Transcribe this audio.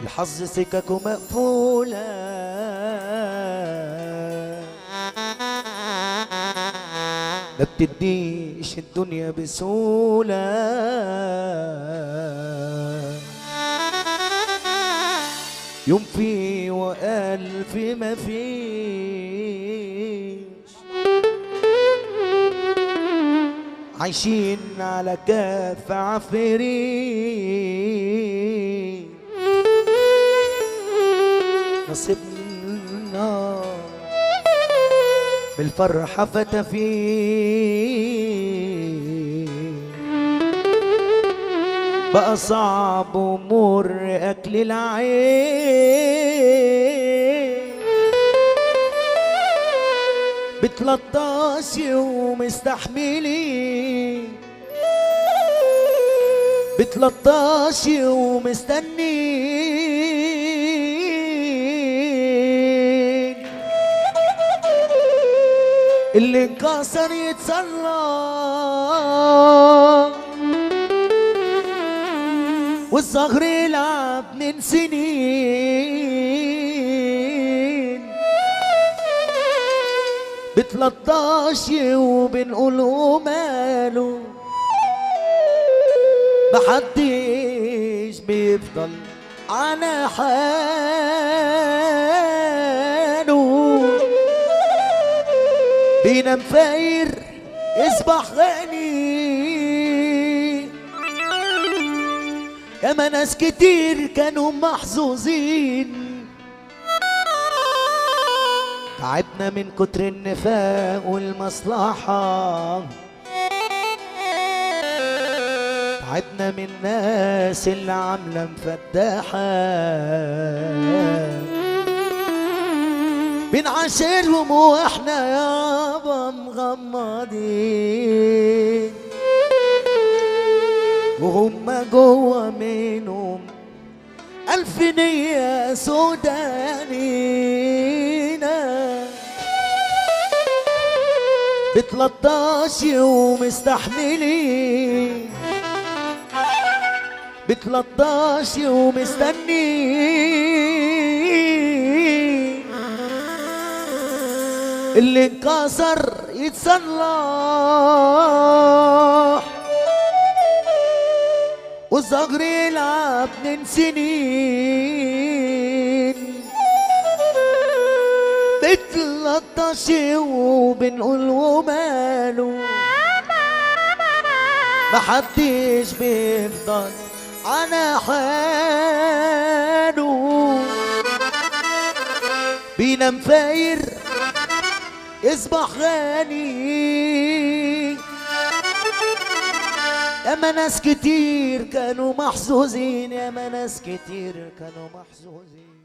الحظ سككه مقفولة، ما بتديش الدنيا بسهولة، يوم فيه وألف ما فيش، عايشين على كف عفريت، نصيبنا بالفرحة فتفيت، بقى صعب ومر أكل العين، بتلطشي ومستحملين، بتلطشي ومستنين، اللي انكسر يتصلح والصغر يلعب من سنين، بتلطشي وبنقوله ماله، محدش بيفضل على حاله، بينام فاير يصبح غني، ياما ناس كتير كانوا محظوظين، تعبنا من كتر النفاق والمصلحة، تعبنا من الناس اللي عاملة مفتاحة، بنعاشرهم واحنا يابا مغمضين، وهم جوا منهم ألف نية سودانينا، بتلطشي ومستحملين، بتلطشي ومستنين، اللي انكسر يتصلح والصغر يلعب من سنين، بتلطشي وبنقول وماله، محدش بيفضل على حاله، بينام فاير يصبح غني، ياما ناس كتير كانوا محظوظين، ياما ناس كتير كانوا محظوظين.